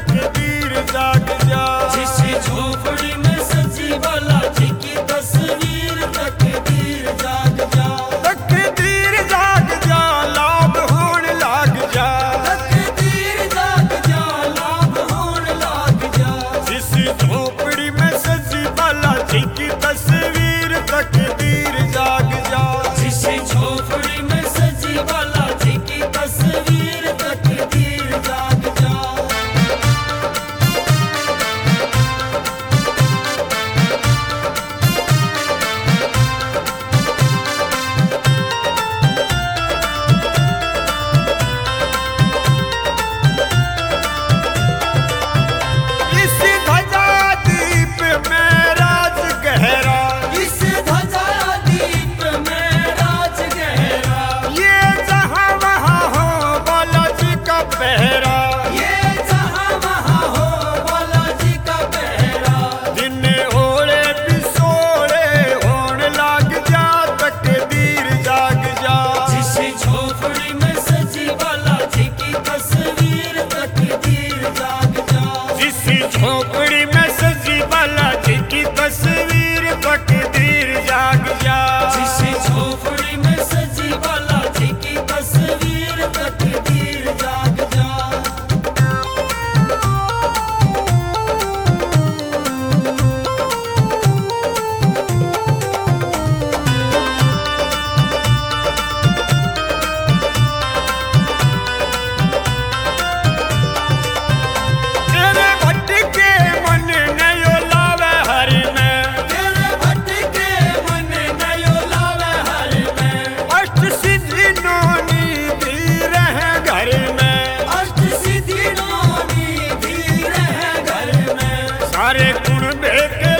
तकदीर जाग जा। जिस झोपड़ी में सजी बालाजी की तस्वीर, तकदीर जाग जा। तकदीर जाग जा, लाभ होने लाग जा। तकदीर जाग जा, लाभ होने लाग जा। जिस झोपड़ी में सजी बालाजी की तस्वीर, तकदीर जाग जा। जिस झोपड़ी में सजी बालाजी की तस्वीर, तकदीर जाग जा। इस ध्वजा दीप में राज गहरा, इस ध्वजा दीप में राज गहरा। ये जहां वहां हो बालाजी का पहरा। ये जहां वहां हो बालाजी का पहरा। दिन ओढ़े बिसोड़े होने लाग जा, तकदीर जाग जा। जिस झोपड़ी में सजी बालाजी की तस्वीर, तकदीर जाग जा। जिस झोपड़ी में सजी बालाजी की तस्वीर, तकदीर जाग जा। जिस झोपड़ी में सजी बालाजी की तस्वीर, तकदीर जाग जा। तेरे भटके मन नयो लावे हरि में। तेरे भटके मन नयो लावे हरि में। अष्ट सिद्धि नौनी धीर है घर में। अष्ट सिद्धि नौनी धीर है घर में। सारे गुण बेके